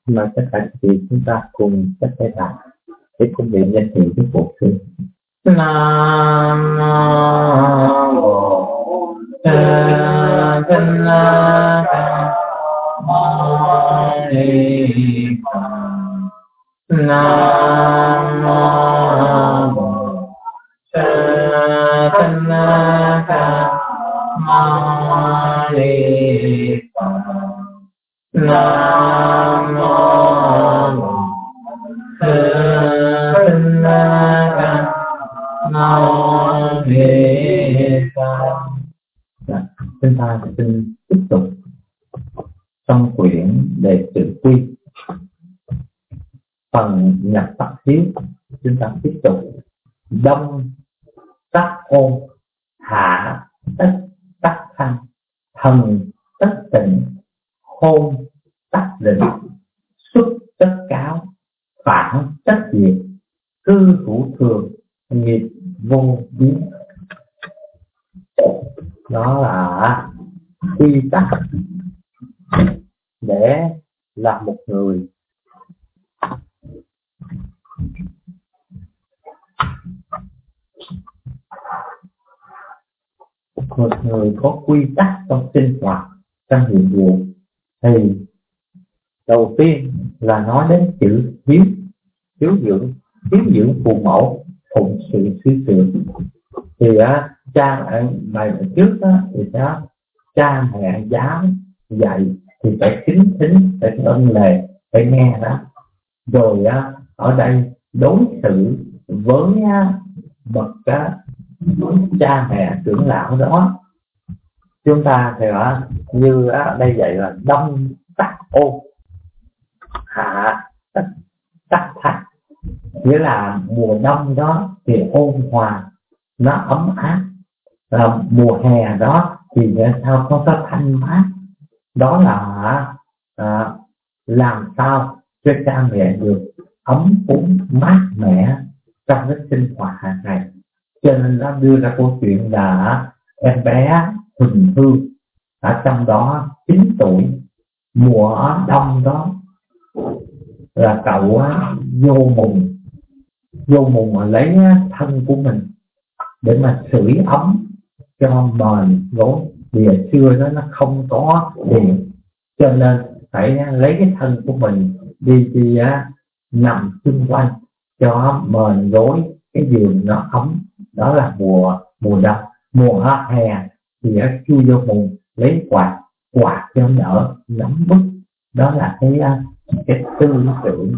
mà tất cả chị chúng ta cùng chắc tay lại để cùng niệm danh hiệu của Phật sư. Nam mô A Di Đà Phật. Nam mô A Di Đà Phật. Nam mô A Di Đà. Chúng ta xin tiếp tục trong quyển Đệ Tử Quy, phần nhập Pháp Hiếu. Chúng ta tiếp tục đông tắc ôn, hạ tất tắc thanh, thần tất tịnh, hôn tất định, xuất tất cáo, phản tất diệt, cư hữu thường, nghiệp vô biến. Đó là quy tắc để làm một người có quy tắc trong sinh hoạt, trong nhiệm vụ. Thì đầu tiên là nói đến chữ hiếu dưỡng phụ mẫu, phụng sự sư trưởng. Thì cha bài trước thì cha mẹ giáo dạy thì phải kính thính, phải ân lệ, phải nghe đó. Rồi ở đây đối xử với bậc cha mẹ trưởng lão đó, chúng ta thì như đây vậy là đông tắc ôn, hạ tắc thanh. Nghĩa là mùa đông đó thì ôn hòa, nó ấm áp. Mùa hè đó thì sao có thanh mát. Đó là làm sao cho cha mẹ được ấm cúng mát mẻ trong cái sinh hoạt hàng ngày. Cho nên nó đưa ra câu chuyện là em bé Huỳnh Hương ở trong đó 9 tuổi, mùa đông đó là cậu vô mùng mà lấy thân của mình để mà sưởi ấm cho mền gối. Vì ở xưa đó nó không có điện, cho nên phải lấy cái thân của mình đi nằm xung quanh cho mền gối, cái giường nó ấm. Đó là mùa đông. Mùa hè thì chui vô mùng lấy quạt cho đỡ nóng bức. Đó là cái tư tưởng,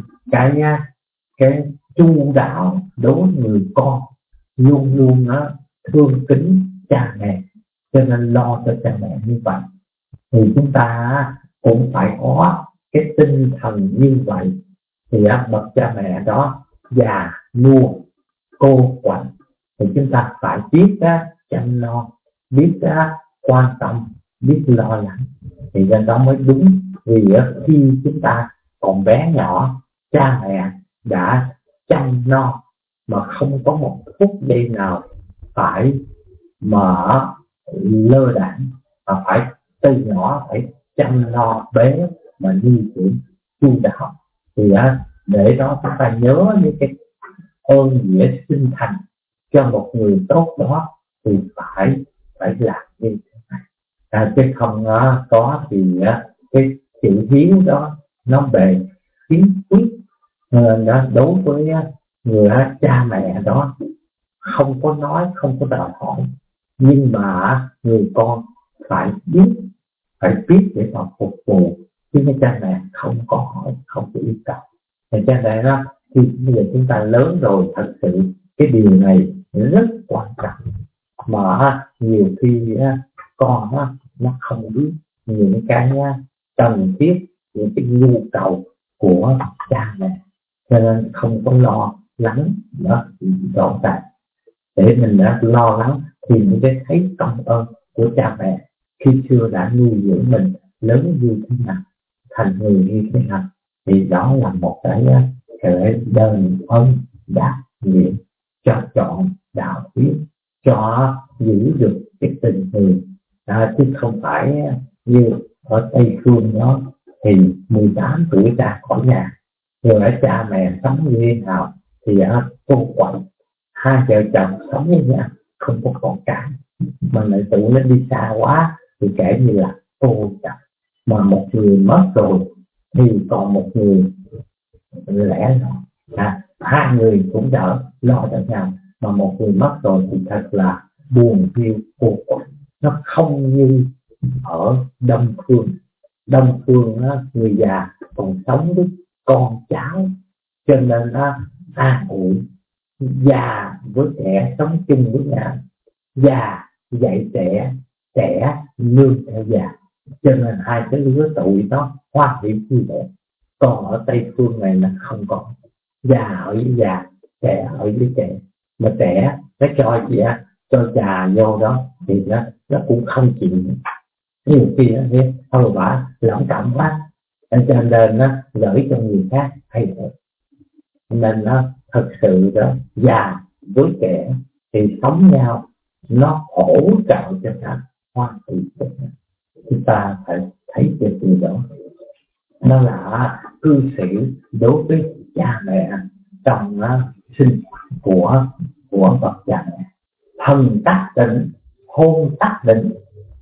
cái chu đáo đối với người con, luôn luôn thương kính cha mẹ, cho nên lo cho cha mẹ như vậy. Thì chúng ta cũng phải có cái tinh thần như vậy. Thì bậc cha mẹ đó già nua cô quạnh thì chúng ta phải biết chăm lo, biết quan tâm, biết lo lắng, thì nên đó mới đúng. Vì khi chúng ta còn bé nhỏ, cha mẹ đã chăm lo mà không có một phút giây nào phải mở lơ đãng, mà phải từ nhỏ phải chăm lo bé mà nuôi dưỡng chu đáo. Thì để đó chúng ta nhớ những cái ơn nghĩa sinh thành cho một người tốt đó thì phải làm như thế này. Chứ không có thì cái chữ hiếu đó nó bề khiếm khuyết. Nên đối với người cha mẹ đó không có nói, không có đòi hỏi, nhưng mà người con phải biết để mà phục vụ. Chứ cái cha mẹ không có hỏi, không có yêu cầu. Thì cha mẹ đó, thì bây giờ chúng ta lớn rồi, thật sự cái điều này rất quan trọng. Mà nhiều khi con nó không biết những cái cần thiết, những cái nhu cầu của cha mẹ, cho nên không có lo lắng đó rõ ràng. Để mình đã lo lắng thì mình sẽ thấy công ơn của cha mẹ khi xưa đã nuôi dưỡng mình lớn như thế nào, thành người như thế nào. Thì đó là một cái đền ơn đáp nghĩa cho chọn đạo hiếu, cho giữ được cái tình người, chứ không phải như ở Tây Phương đó thì 18 tuổi ra khỏi nhà, rồi ở cha mẹ sống như thế nào thì cô quạnh, hai vợ chồng sống với nhau không có con cái, mà lại tự nó đi xa quá thì kể như là cô chồng. Mà một người mất rồi thì còn một người lẻ rồi, hai người cũng đỡ lo cho nhau, mà một người mất rồi thì thật là buồn thiêu cô quạnh. Nó không như ở Đông Phương. Đông Phương người già còn sống với con cháu, cho nên an ủi. Già với trẻ sống chung với nhau, già dạy trẻ, trẻ nương theo già, cho nên hai cái lứa tuổi đó hoa hiệp như vậy. Còn ở Tây Phương này là không có, già ở với già, trẻ ở với trẻ, mà trẻ nó cho gì cho già vô đó thì nó cũng không chịu. Nhiều khi nó biết thôi bà lỏng trọng quá, cho nên nó gửi cho người khác hay thôi. Nên nó thật sự đó, già với trẻ thì sống nhau, nó hỗ trợ cho cả hoa thị. Chúng ta phải thấy được điều đó. Nó là cư xử đối với cha mẹ trong sinh của bậc cha mẹ. Thần tác định, hôn tác định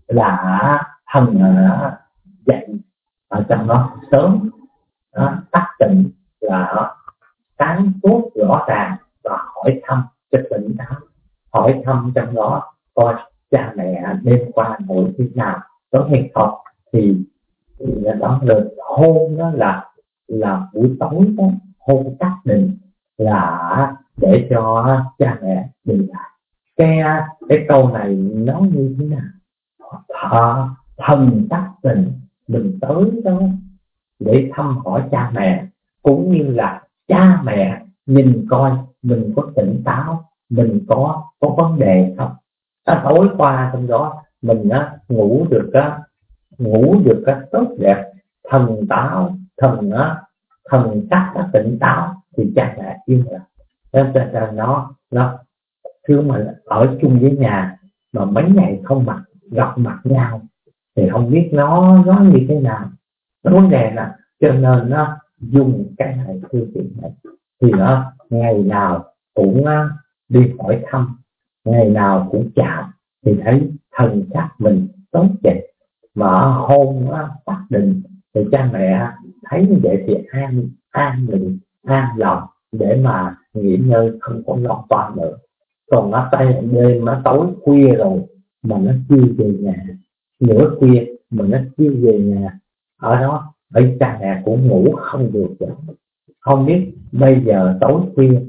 là thần dạy ở trong nó sớm. Tác định là sáng suốt rõ ràng và hỏi thăm cho tỉnh táo, hỏi thăm trong đó coi cha mẹ đêm qua ngủ thế nào, có hay không. Thì đó là hôn, đó là buổi tối đó, hôn tác định là để cho cha mẹ đi lại. Cái câu này nói như thế nào? Thần tác định, mình tới đó để thăm hỏi cha mẹ, cũng như là cha mẹ nhìn coi mình có tỉnh táo, mình có vấn đề không. Tối qua trong đó mình ngủ được tốt đẹp, thần táo, thần sắc tỉnh táo thì cha mẹ yên lòng. Cho nó cứ mà ở chung với nhà mà mấy ngày không gặp mặt nhau thì không biết nó như thế nào. Nó vấn đề là cho nên nó dùng cái này thư viện này thì nó ngày nào cũng đi hỏi thăm, ngày nào cũng chào, thì thấy thần sắc mình tốt đẹp. Mà hôn xác định thì cha mẹ thấy như vậy thì an định, an lòng để mà nghỉ ngơi, không có lo toan nữa. Còn nó tay đêm nó tối khuya rồi mà nó chưa về nhà, nửa khuya mà nó chưa về nhà, ở đó ấy cha mẹ cũng ngủ không được rồi. Không biết bây giờ tối khuya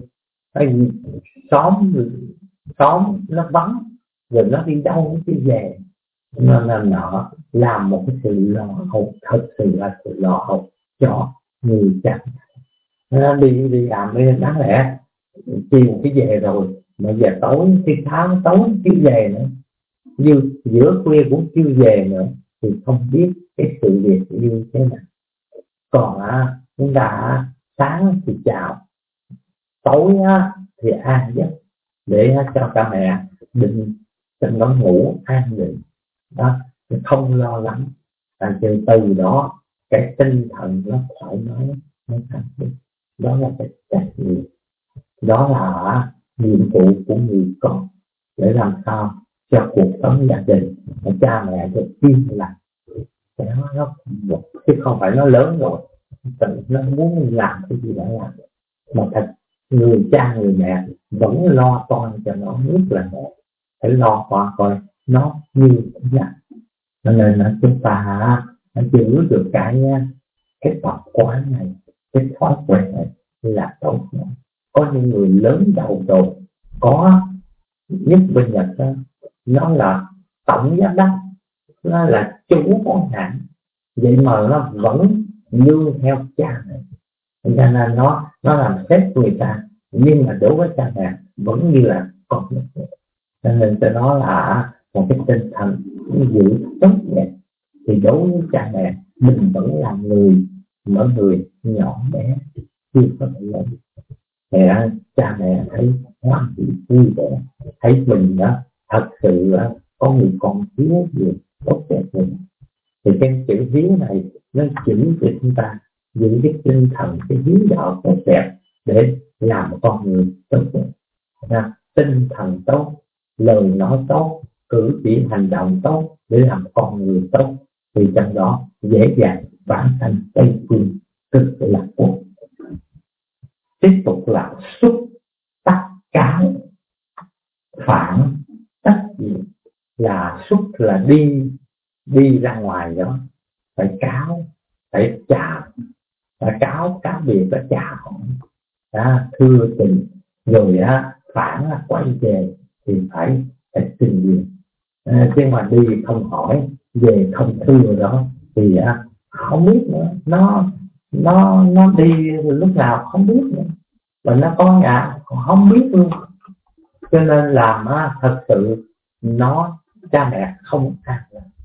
xóm nó vắng rồi nó đi đâu nó đi về, nên nó làm một cái sự lo hậu, thật sự là sự lo hậu cho người cha. Nó đi làm bên đáng lẽ chiều cái về rồi mà giờ tối khi tháng tối chưa về nữa, như giữa khuya cũng chưa về nữa, thì không biết cái sự việc như thế nào. Còn chúng ta sáng thì chào, tối thì an giấc để cho cha mẹ định trong đó ngủ an định đó, không lo lắng. Từ đó cái tinh thần nó thoải mái, nó thành định. Đó là cái trách nhiệm, đó là nhiệm vụ của người con, để làm sao cho cuộc sống gia đình và cha mẹ được yên lặng. Nó chứ không phải nó lớn rồi tự nó muốn làm cái gì đã làm, mà thật người cha người mẹ vẫn lo toan cho nó rất là tốt, phải lo toan coi nó như thế nào. Cho nên là chúng ta giữ được cái tập quán này, cái thói quen này là tốt nhất. Có những người lớn đầu rồi, có nhất bên Nhật đó, nó là tổng giám đốc, nó là chủ con hãng, vậy mà nó vẫn nương theo cha mẹ, cho nên nó làm sếp người ta, nhưng mà đối với cha mẹ vẫn như là con nước. Cho nên cho nó là một cái tinh thần giữ tốt đẹp. Thì đối với cha mẹ mình vẫn là người, mỗi người nhỏ bé chưa có thể lớn. Thì cha mẹ thấy hoan hỷ vui vẻ, thấy mình thật sự có người con hiếu gì tốt đẹp mình. Thì cái chữ hiếu này nó chỉ cho chúng ta giữ cái tinh thần, cái hiếu đạo tốt đẹp để làm con người tốt đẹp. Tinh thần tốt, lời nói tốt, cử chỉ hành động tốt để làm con người tốt, thì trong đó dễ dàng vãng sanh Tây phương cực lạc quốc. Tiếp tục là xúc tắc cáo, phản tất diệt. Là xúc là đi ra ngoài đó, phải cáo, phải chào, phải cáo biệt, phải chào, thưa tình. Rồi phản là quay về thì phải tình gì. Chứ mà đi không hỏi, về không thưa đó thì không biết nữa. Nó đi lúc nào không biết nữa, và nó có nhà còn không biết luôn. Cho nên làm thật sự nó cha mẹ không ăn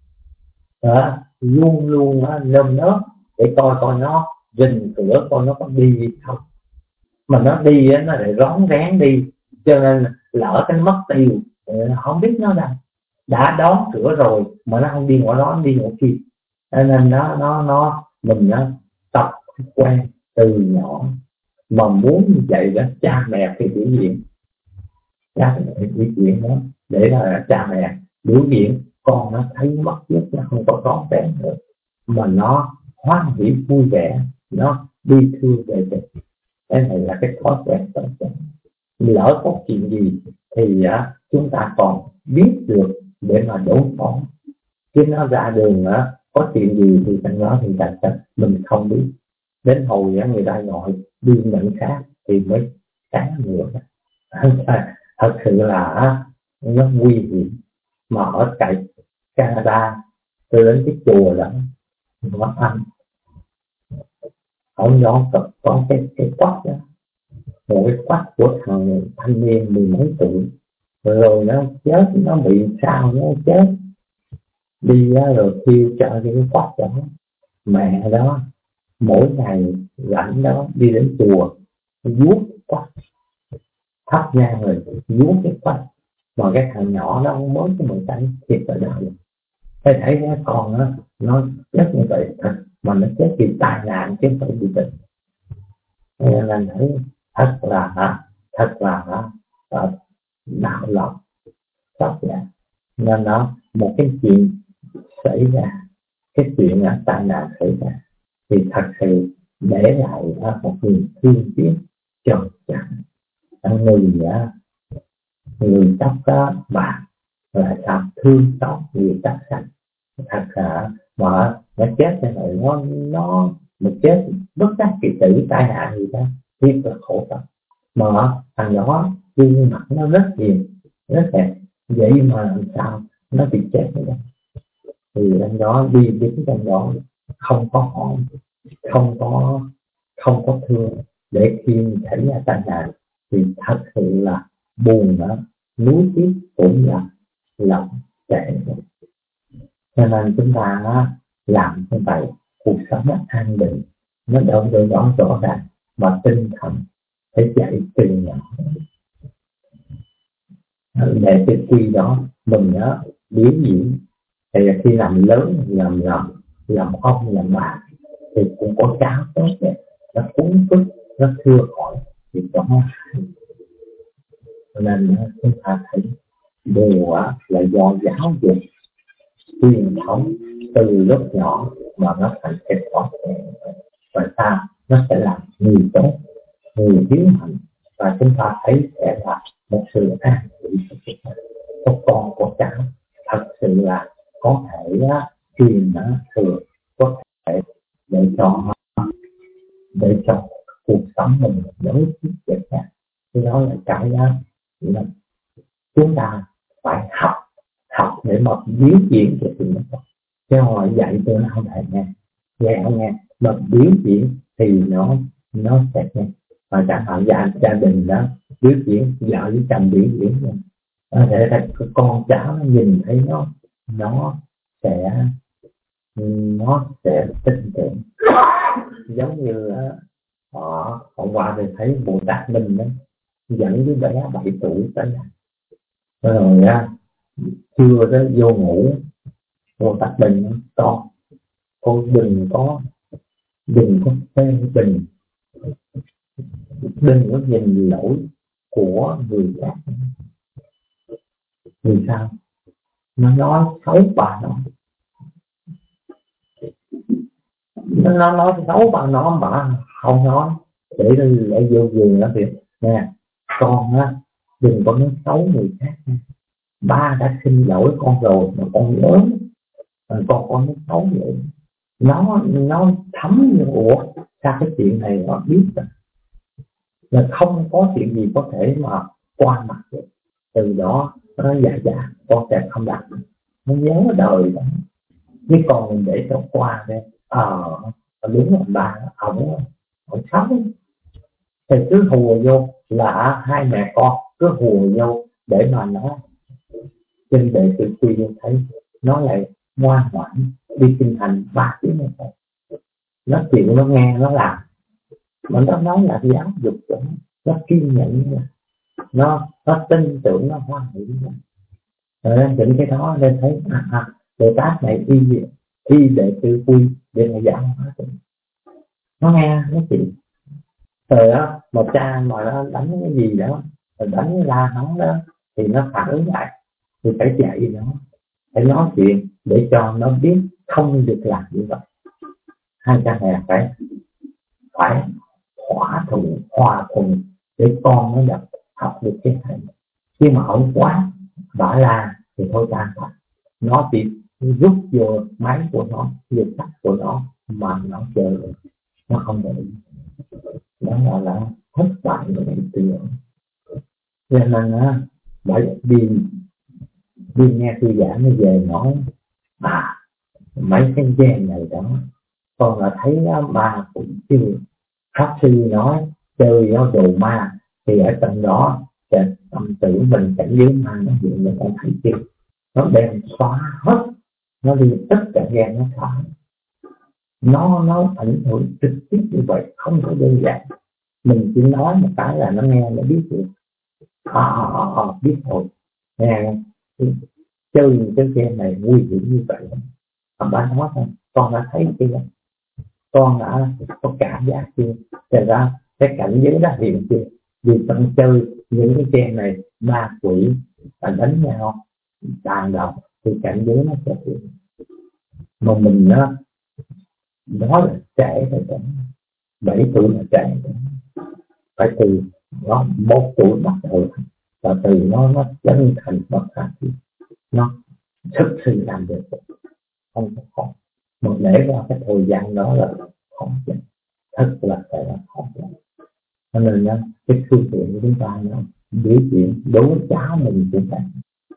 luôn luôn nơm nớp để coi nó rình cửa, coi nó có đi không. Mà nó đi nó lại rón rén đi, cho nên lỡ cái mất tiêu, không biết nó đâu. Đã đón cửa rồi mà nó không đi ngõ đó, đi ngõ kia. Nên mình tập quen từ nhỏ. Mà muốn như vậy đó, cha mẹ thì biểu diễn, cha mẹ biểu diễn đó, để là cha mẹ biểu diễn con nó thấy mất nhất, nó không có con bén nữa, mà nó hoan hỉ vui vẻ, nó đi thưa về về. Cái này là cái thói quen tốt đẹp. Lỡ có chuyện gì thì chúng ta còn biết được để mà đối phó. Chứ nó ra đường có chuyện gì thì trong đó thì mình không biết. Đến hồi người ta gọi đi nhận khác thì mới sáng nữa. Thật sự là nó nguy hiểm. Mà ở tại Canada tôi đến cái chùa đó nó ăn ở nhỏ có cái quách đó, một cái quách của thằng thanh niên 10 mấy tuổi, rồi nó chết, nó bị sao nó chết, đi rồi thiêu cho cái quách đó. Mẹ đó mỗi ngày rảnh đó đi đến chùa vuốt quách, thắp nhang rồi vuốt cái quách, mà cái thằng nhỏ đó mới có 18 thiệt là đời. Thấy cái con đó, nó chết như vậy thật, mà nó chết vì tai nạn chứ không phải vì bệnh. Nên thấy thật là đạo lòng sốc dạ. Nên nó một cái chuyện xảy ra, cái chuyện tai nạn xảy ra thì thật sự để lại một niềm thương tiếc tròn trắng. Người tóc bạc là sao thương xót người tóc xanh. Thật là mà nó chết cho này, nó một chết bất đắc kỳ tử, tai nạn gì đó thiệt là khổ tâm. Mà thằng đó gương mặt nó rất hiền, rất đẹp, vậy mà làm sao nó bị chết như vậy. Thì anh đó đi đứng trong đó không có hỏi, không có thương, để khi xảy ra tai nạn thì thật sự là buồn đó, nuối tiếc cũng là lòng trẻ. Cho nên chúng ta làm như vậy, cuộc sống nó an định, nó đâu được rõ ràng, mà tinh thần phải dạy từ nhỏ. Để từ khi đó mình biểu diễn, thì khi làm lớn, làm ông, làm bà thì cũng có cháu tốt đẹp, nó cúng phước, nó thưa hỏi thì có. Nên chúng ta thấy đều là do giáo dục truyền thống từ lúc nhỏ mà nó thành cái thói quen, và sao nó sẽ làm người tốt, người hiếu hạnh, và chúng ta thấy sẽ là một sự an ủi của con của cháu. Thật sự là có thể truyền thừa, có thể để cho cuộc sống mình đối tiếp được. Cái đó là cái là chúng ta phải học để mà biểu diễn cho tụi nó. Chứ họ dạy tôi nó không thể nghe, không nghe, mà biểu diễn thì nó sẽ nghe. Và chẳng hạn gia đình đó biểu diễn, vợ với chồng biểu diễn để con cháu nó nhìn thấy nó sẽ tin tưởng. Giống như hôm qua thì thấy Bồ Tát Minh đó dẫn đứa bé 7 tuổi tới, rồi trưa đó vô ngủ, Bồ Tát Minh con Con đừng có phê bình, đừng có nhìn lỗi của người khác. Vì sao? Nó nói xấu bà nó nói xấu bà không nói, để lại vô vườn đó việc nè. Con á, đừng có nói xấu người khác nha. Ba đã xin lỗi con rồi mà con lớn, con có nói xấu vậy, nó thấm như ủa sao cái chuyện này nó biết rồi, là không có chuyện gì có thể mà qua mặt được. Từ đó nó dạ con sẽ không đặt, nó nhớ đời đó. Chứ còn mình để cho qua đây đúng là bà ổng xấu thì cứ hùa vô, là hai mẹ con cứ hùa vô để mà nó trên đệ tử quy thấy nó lại ngoan ngoãn đi kinh hành 3 tiếng này thôi. Nó chịu, nó nghe, nó làm, mà nó nói là giáo dục cho nó kiên nhẫn, nó tin tưởng, nó hoan hỷ. Rồi những cái đó nên thấy Bồ Tát này y đệ tử quy để mà giáo hóa nó nghe, nó chịu. Rồi đó mà cha mà nó đánh cái gì đó, rồi đánh la hắn đó thì nó phản ứng lại, thì phải dạy nó, phải nói chuyện để cho nó biết không được làm như vậy. Hai cha mẹ phải hòa thuận để con nó học được cái này. Khi mà ổng quá bả la thì thôi tan thật, nó chỉ rút vô máy của nó, vô sách của nó mà nó chơi, nó không để ý. Đó là thất bại của hiện tượng. Cho nên bởi đi nghe thư giãn nó về nói mấy cái gen này đó con là thấy ma cũng chưa. Pháp sư nói chơi nó đồ ma thì ở trong đó tâm tử mình cảnh giới ma nó hiện lên, con thấy chưa, nó đem xóa hết, nó đi tất cả gen nó xóa, nó ảnh hưởng trực tiếp như vậy, không có đơn giản. Mình chỉ nói một cái là nó nghe, nó biết được, biết rồi. Nghe chơi cái game này nguy hiểm như vậy, ba nói thôi, con đã thấy chưa, con đã có cảm giác chưa, thật ra cái cảnh giới đã hiện chưa. Vì trong chơi những cái game này ma quỷ đánh nhau tàn độc thì cảnh giới nó sẽ hiện. Mà mình nói là trẻ rồi, 7 tuổi là trẻ rồi, phải từ nó 1 tuổi bắt đầu, và từ nó chân thành bất khả thi, nó thực sự làm được, không có khó. Một lẽ ra cái thời gian đó là khó chịu, thật là phải là khó chịu. Cho nên cái phương tiện của chúng ta nó biểu hiện đối với cháu mình cũng vậy.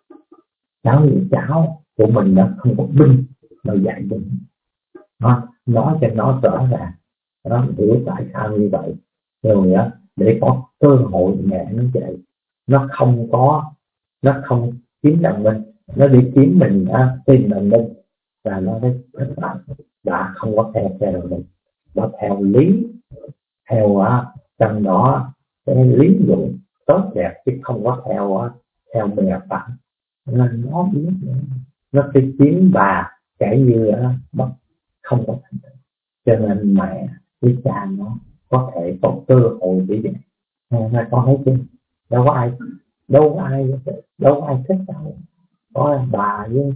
Cháu của mình nó không có binh mà dạy mình, nói cho nó rõ ràng, nó hiểu tại sao như vậy, rồi để có cơ hội mẹ nó dạy. Nó không kiếm đồng minh, nó đi kiếm mình tìm đồng minh, và nó thấy các bạn đã không có theo đồng minh, nó theo lý, theo trong đó cái lý luận tốt đẹp, chứ không có theo bè phẳng. Nên nó biết nó sẽ kiếm bà kể như bất không có thành tựu. Cho nên mẹ với cha nó có thể có cơ hội để dạy. Nên con thấy chưa, đâu có ai thích đâu, có bà với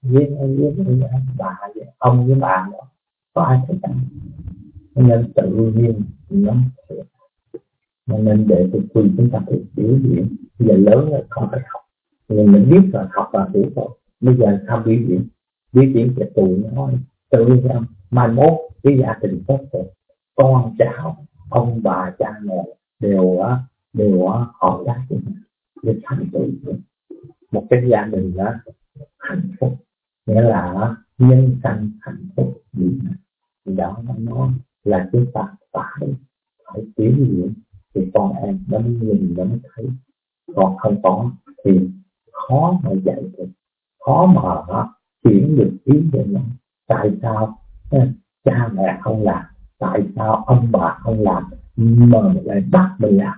bà với ông với bà nữa, có ai thích đâu. Nên tự nhiên nó nên để tự quy chúng ta phải biểu diễn. Giờ lớn rồi không phải học, mình biết rồi, học là hiểu rồi, bây giờ sao biểu diễn cho tụi nó tự nhiên mai mốt cái gia đình tốt rồi, con cháu ông bà cha mẹ đều họ giá trị để thành tựu một cái gia đình hạnh phúc, nghĩa là nhân căn hạnh phúc. Đó nó là chúng ta phải biểu diễn thì con em nó mới nhìn, nó mới thấy. Còn không có thì khó mà dạy được, khó mà chuyển được ý về nó. Tại sao cha mẹ không làm, tại sao ông bà không làm mà lại bắt mình làm?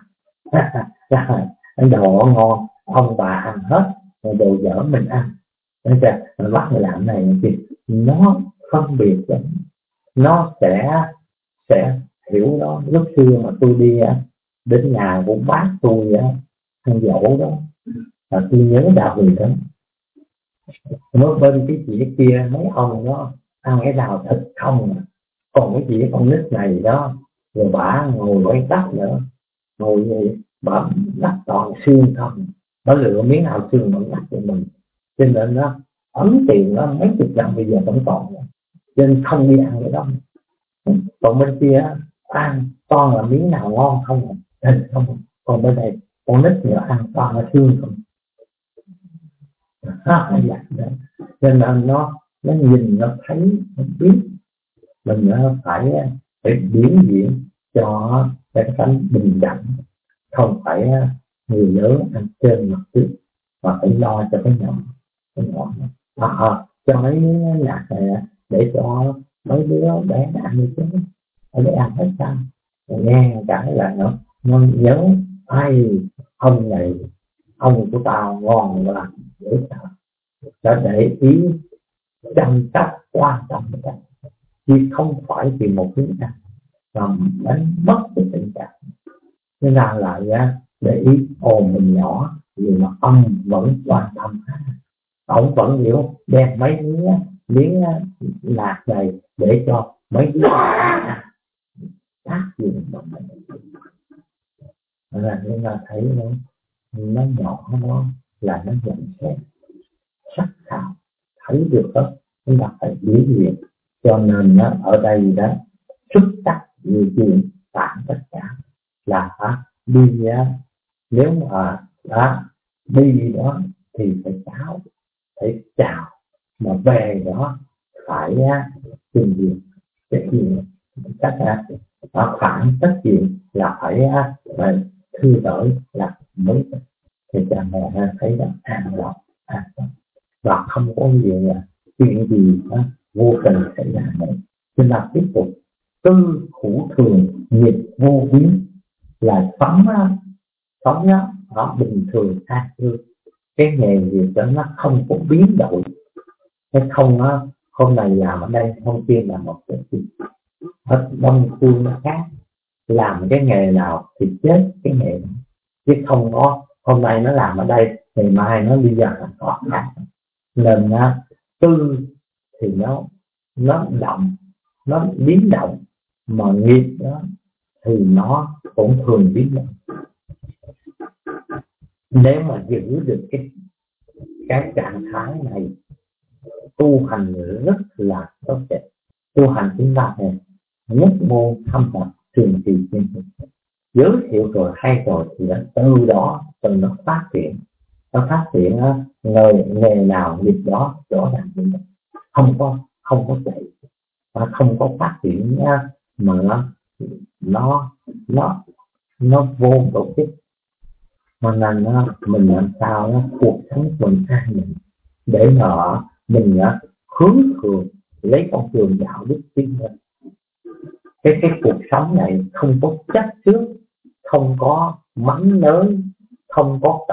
Đồ ngon ông bà ăn hết, đồ dở mình ăn, nên là bắt mình làm này thì nó phân biệt đó. Nó sẽ hiểu đó. Lúc xưa mà tôi đi đến nhà của bác tôi ăn dỗ đó, là tôi nhớ đạo gì đó. Mới bên cái dĩa kia mấy ông đó ăn cái nào thịt không à. Còn cái dĩa con nít này đó, rồi bà ngồi quay tắt nữa, ngồi vậy bà lắc toàn xương không, bà lựa miếng nào xương vẫn lắc cho mình. Cho nên nó ấn tiền đó mấy chục năm bây giờ vẫn còn, cho nên không đi ăn cái đó. Còn bên kia ăn toàn là miếng nào ngon không à, thịt không à. Còn bên này con nít nữa ăn toàn là xương không. Nên là nó nhìn nó thấy nó biết mình phải biến diễn cho cái tánh bình đẳng, không phải người lớn ăn trên mặt trước mà phải lo cho cái nhỏ cho mấy nhạc này để cho mấy đứa bé ăn như thế, để ăn hết sao nghe cái là nó nhớ ai ông này, ông của tao ngon là để sao đã để ý chăm sóc quan trọng cái chứ không phải vì một thứ nào làm đánh mất cái tình cảm. Nên là lại để ý mình nhỏ nhưng mà ông vẫn quan tâm, ông vẫn hiểu đem mấy miếng lạc này để cho mấy đứa tác dụng của mình. Nên là thấy nó nhỏ nó là nó nhận xét sắc thảo thấy được đó, chúng ta phải biểu hiện. Cho nên ở đây đó xuất sắc nhiều chuyện tạm tất cả là đi nếu mà đi đó thì phải chào mà về đó phải trình diện cái gì các phản tất diện là phải thư đổi là mới thì cha mẹ thấy là an lòng và không có gì chuyện gì vô tình xảy ra nữa. Chúng ta tiếp tục tư hữu thường nghiệp vô biến là sống nó bình thường tha thứ. Cái nghề nghiệp đó nó không có biến đổi, cái không hôm này làm ở đây hôm kia làm một cái gì hết, đông phương nó khác. Làm cái nghề nào thì chết cái nghề đó, chứ không có hôm nay nó làm ở đây ngày mai nó đi vào thành có khác. Nên tư thì nó động, nó biến động, mà nghiệp đó thì nó cũng thường biến động. Nếu mà giữ được cái trạng thái này, tu hành rất là tốt đẹp. Tu hành chúng ta này nhất môn thâm nhập trường trì chuyên thực, giới thiệu rồi hay rồi thì từ đó từ nó phát triển nghề nào nghiệp đó rõ ràng như vậy, không có chạy và không có phát triển mà nó vô tổ chức. Mà nên mình làm sao cuộc sống mình an định để mà mình hướng thường lấy con đường đạo đức tiến lên. Cái cuộc sống này không có chấp trước, không có mắng lớn, không có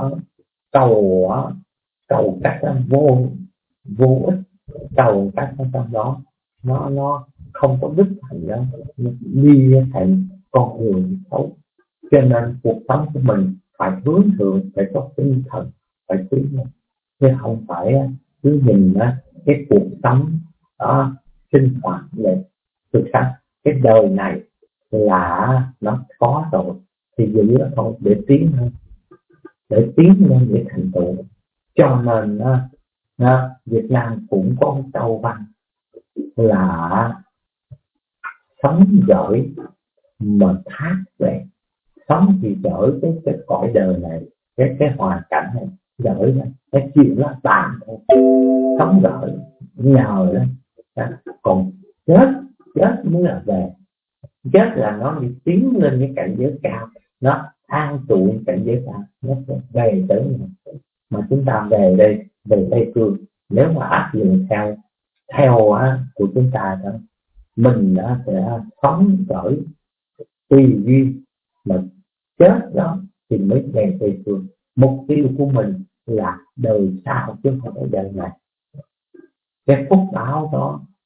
cầu cách vô ích, cầu cách trong đó nó không có đích thành đó, đi thành con đường xấu. Cho nên cuộc sống của mình phải hướng thượng, phải có tinh thần, phải tiến lên, chứ không phải cứ nhìn cái cuộc sống đó sinh hoạt này. Thực ra cái đời này là nó có rồi thì giữ nó thôi để tiến hơn, để tiến lên để thành tựu. Cho nên Việt Nam cũng có một câu văn là sống giỏi mà thác về. Sống thì giỏi cái cõi đời này, cái hoàn cảnh này giỏi đó, cái chuyện nó tàn thôi. Sống giỏi nhờ đó, còn chết mới là về. Chết là nó đi tiến lên cái cảnh giới cao, nó an trụ cảnh giới cao, nó sẽ về tới này. Mà chúng ta về đây, về Tây Phương, nếu mà áp dụng theo của chúng ta đó, mình đã sẽ sống giỏi tùy duyên, mà chết đó thì mới về Tây Phương. Mục tiêu của mình là đời sau chứ không phải đời này. Cái phúc báo đó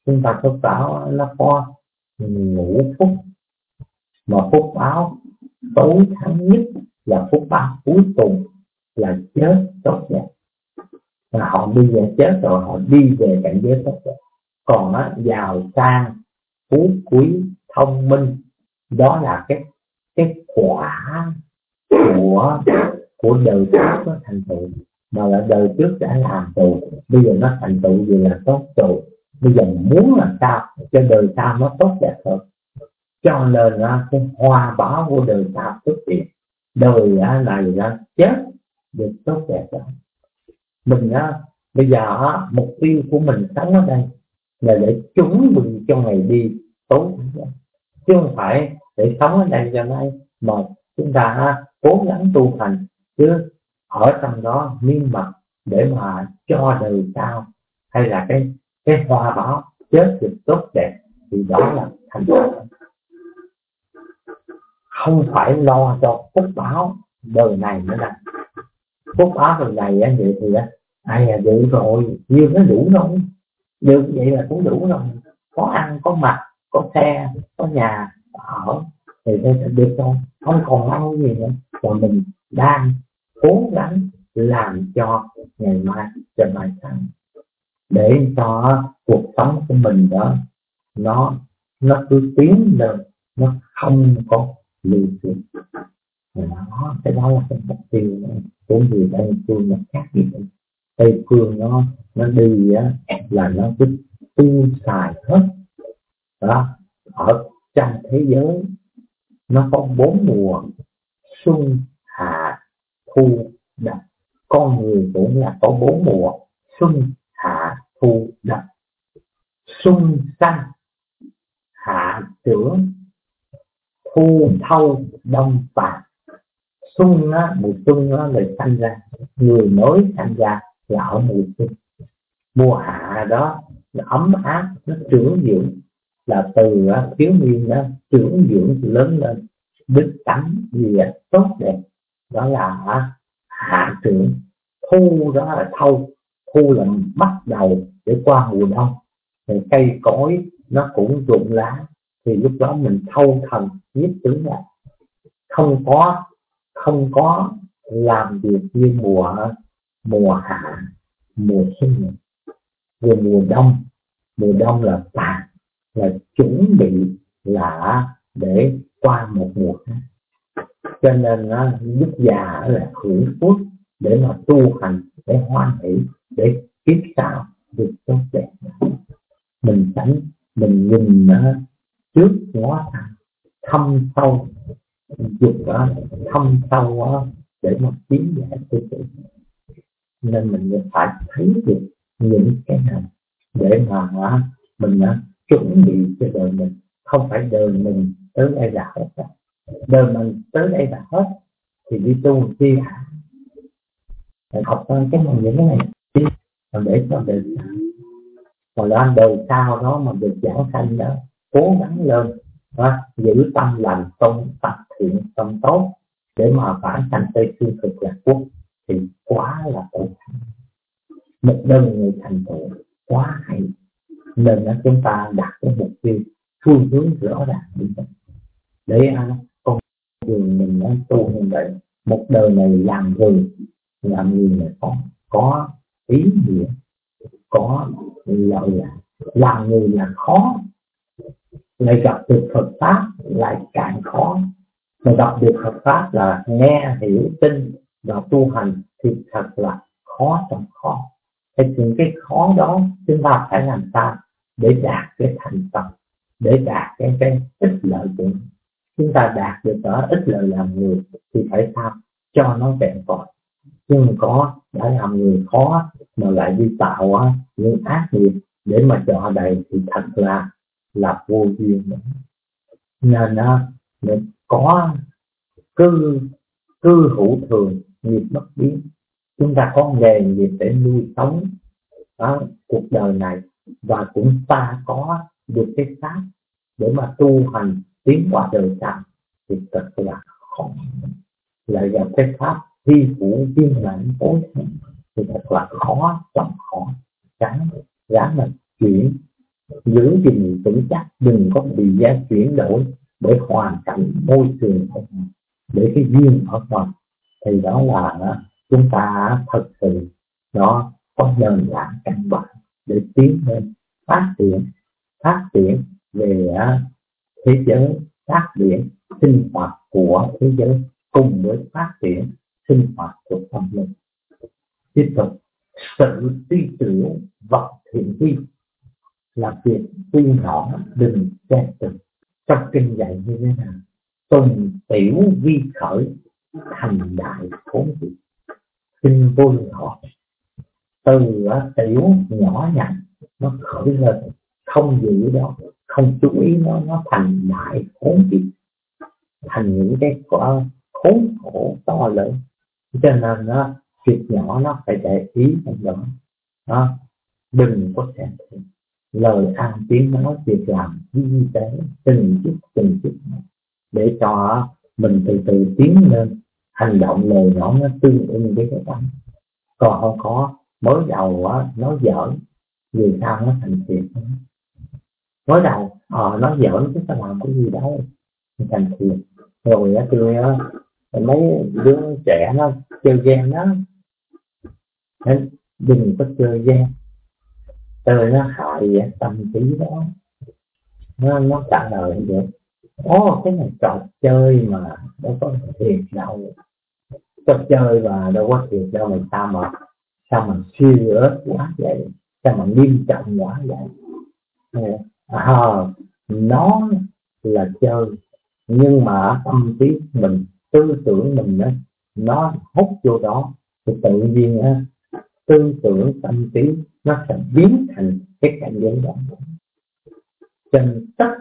chúng ta có bảo nó có ngũ phúc, mà phúc báo tối thắng nhất là phúc báo cuối cùng là chết tốt đẹp. Mà họ bây giờ chết rồi họ đi về cảnh giới tốt đẹp. Còn á, giàu sang phú quý thông minh, đó là cái quả của đời trước nó thành tựu, mà là đời trước đã làm tù, bây giờ nó thành tựu gì là tốt rồi. Bây giờ muốn làm sao cho đời sau nó tốt đẹp hơn, cho nên là cái hoa báo của đời sau xuất hiện. Đời này là chết được tốt đẹp đó. Mình bây giờ mục tiêu của mình sống ở đây là để chuẩn bị cho ngày đi tốt, chứ không phải để sống ở đây cho nay, mà chúng ta cố gắng tu hành, chứ ở trong đó miên mật để mà cho đời sau hay là cái hoa báo chết được tốt đẹp thì đó là thành công. Không phải lo cho phúc báo đời này nữa là phúc báo đời này vậy thì ai được rồi, như nó đủ rồi, được vậy là cũng đủ rồi, có ăn có mặc có xe có nhà ở thì nó sẽ được thôi, không còn ăn gì nữa. Và mình đang cố gắng làm cho ngày mai cho mai sau, để cho cuộc sống của mình đó nó cứ tiến lên, nó không có lùi xuống. Cái đó là cái mục tiêu của người Tây phương nó khác gì vậy. Tây phương nó đi là nó cứ tiêu xài hết đó. Ở trong thế giới nó có 4 mùa: xuân, hạ, thu, đông. Con người cũng là có 4 mùa: xuân, hạ, thu, đông. Xuân xanh, hạ trưởng, thu thâu, đông bạc. Xuân mùa xuân là sanh ra, người mới sanh ra là ở mùa xuân. Mùa hạ đó là ấm áp, nó trưởng dưỡng, là từ thiếu niên nó trưởng dưỡng lớn lên, đức tánh gì tốt đẹp, đó là hạ trưởng. Thu đó là thâu, thu là bắt đầu để qua mùa đông, thì cây cối nó cũng rụng lá, thì lúc đó mình thâu thần nhiếp tướng lại, không có làm việc như mùa hạ, mùa xuân. Rồi mùa đông là tàn, là chuẩn bị là để qua một mùa khác. Cho nên lúc già là hưởng phước để mà tu hành, để hoan hỷ, để kiếp sau được tốt đẹp. Mình nhìn trước ngó thẳng, thâm sâu, dục thâm sâu để mà tiến giải tư tưởng. Nên mình phải thấy được những cái này để mà mình chuẩn bị cho đời mình. Không phải đời mình tới đây là hết, đời mình tới đây là hết thì đi tu chi hả? Học cái này, những cái này còn để cho đời sau, còn là đời sau đó mà được giảng sanh đó, cố gắng lên giữ tâm lành, tập thiện tâm tốt để mà phản sanh Tây Phương Cực Lạc Quốc thì quá là tốt. Một đơn người thành tựu quá hay, nên chúng ta đặt cái mục tiêu phương hướng rõ ràng để con đường mình tu như vậy. Một đời này làm người này có ý nghĩa, có lợi lạc. Làm người là khó, lại gặp được Phật pháp lại càng khó. Mà gặp được Phật pháp là nghe hiểu tin và tu hành thì thật là khó trong khó. Thì những cái khó đó chúng ta phải làm sao để đạt cái thành tâm, để đạt cái ích lợi của chúng ta. Đạt được ở ích lợi làm người thì phải sao cho nó vẹn toàn, chứ không có đã làm người khó mà lại đi tạo những ác nghiệp để mà trọ đầy thì thật là vô duyên. Nên mình có cư hữu thường, nghiệp bất biến. Chúng ta có nghề nghiệp để nuôi sống cuộc đời này, và cũng ta có được cái pháp để mà tu hành tiến qua đời sau thì thật là khó. Lại gặp cái pháp thi phủ viên mãn tối thắng thì thật là khó, chẳng khó. Ráng mà chuyển giữ gìn vững chắc, đừng có bị chuyển đổi bởi hoàn cảnh môi trường để cái duyên ở ngoài. Thì đó là chúng ta thật sự nó có nền tảng căn bản để tiến lên phát triển về thế giới, phát triển sinh hoạt của thế giới cùng với phát triển sinh hoạt của tâm linh. Tiếp tục, sự suy tưởng vật thiện vi là việc tuy nhỏ đừng che chừng. Trong kinh dạy như thế nào? Tùng tiểu vi khởi, thành đại khốn diệt. Kinh vô lượng họ từ tiểu nhỏ nhặt nó khởi lên, không giữ đó, không chú ý nó thành đại khốn diệt, thành những cái quả khốn khổ to lớn. Cho nên việc nhỏ nó phải để ý trong đó. Đừng có xem thường lời ăn tiếng nói, việc làm vi tế từng chút để cho mình từ từ tiến lên. Hành động lời nói nó tương ứng với cái tâm, còn không có mới đầu nói giỡn vì sao nó thành thiệt. Mới đầu nói giỡn chứ sao làm cái gì đâu thành thiệt. Rồi tôi mấy đứa trẻ nó chơi game đó, nên đừng có chơi game, chơi nó hại tâm trí đó. Nó trả lời được cái này trò chơi mà đâu có thiệt đâu, trò chơi mà đâu có thiệt đâu, mà sao mà serious quá vậy, sao mà nghiêm trọng quá vậy. Nó là chơi, nhưng mà tâm trí mình, tư tưởng mình đó, nó hút vô đó thì tự nhiên tư tưởng tâm trí nó sẽ biến thành cái cảnh giới đó. Cho nên tất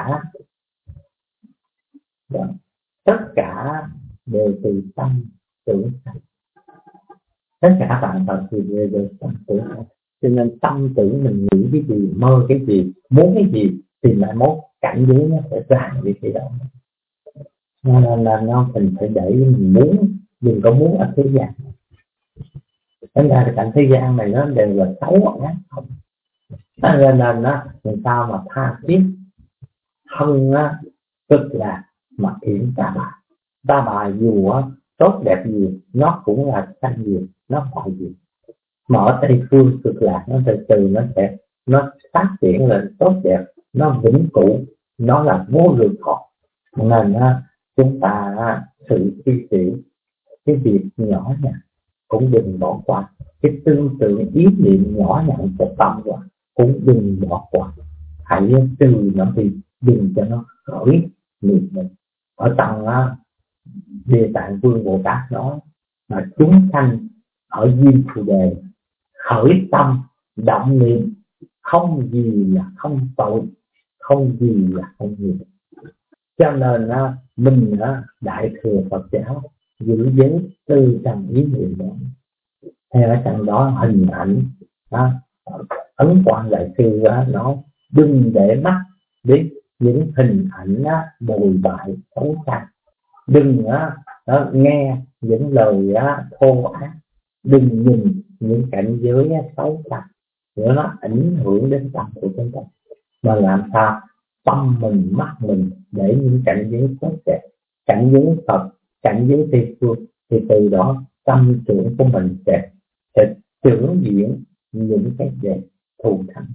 cả đều từ tâm tưởng sanh. Tất cả bạn phật thì đều từ tâm tưởng sanh. Cho nên tâm tưởng mình nghĩ cái gì, mơ cái gì, muốn cái gì thì lại mốt cảnh giới nó sẽ ra như thế đó. Nên là mình phải để mình muốn, đừng có muốn ở thế gian. Thành ra cảnh thế gian này nó đều là xấu ác không. Nên là làm sao mà tha thiết thân tức là mà yểm ta bà dù tốt đẹp gì nó cũng là sanh diệt, nó hoại diệt. Mà ở Tây phương cực lạc nó từ từ nó phát triển lên tốt đẹp, nó vĩnh cửu, nó là vô lượng thọ. Nên chúng ta sự suy nghĩ cái việc nhỏ nhặt cũng đừng bỏ qua, cái tư tưởng ý niệm nhỏ nhặt của tâm cũng đừng bỏ qua, hãy trừ nó đi, đừng cho nó khởi niệm mình. Ở trong Địa Tạng Vương Bồ Tát nói mà chúng sanh ở duyên phù đề khởi tâm động niệm, không gì là không tội, không gì là không nghiệp. Cho nên mình Đại thừa Phật giáo giữ giới tư trần ý niệm đó. Theo ở trong đó hình ảnh Ấn Quang Đại sư nó đừng để mắt đến những hình ảnh bồi bại xấu xa, đừng nghe những lời thô ác, đừng nhìn những cảnh giới xấu xa để nó ảnh hưởng đến tâm của chúng ta, mà làm sao tâm mình, mắt mình để những cảnh giới tốt đẹp, cảnh giới Phật, cảnh giới Tây phương, thì từ đó tâm trưởng của mình sẽ trưởng diễn những cái đẹp thù thắng.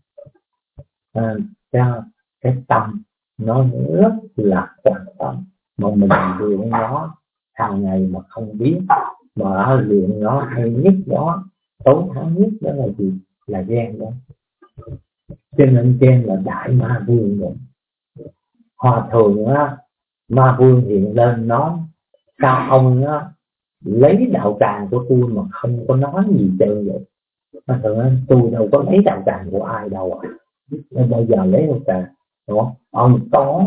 Cho cái tâm nó rất là quan trọng, mà mình luyện nó hàng ngày mà không biết, mà luyện nó hay nhất đó, tối thắng nhất đó là gì? Là ghen đó. Cho nên ghen là đại ma vương rồi. Hòa thượng ma vương hiện lên nói sao ông lấy đạo tràng của tôi mà không có nói gì chơi vậy. Hòa thượng nói tôi đâu có lấy đạo tràng của ai đâu nên bây giờ lấy đạo tràng, đúng không? Ông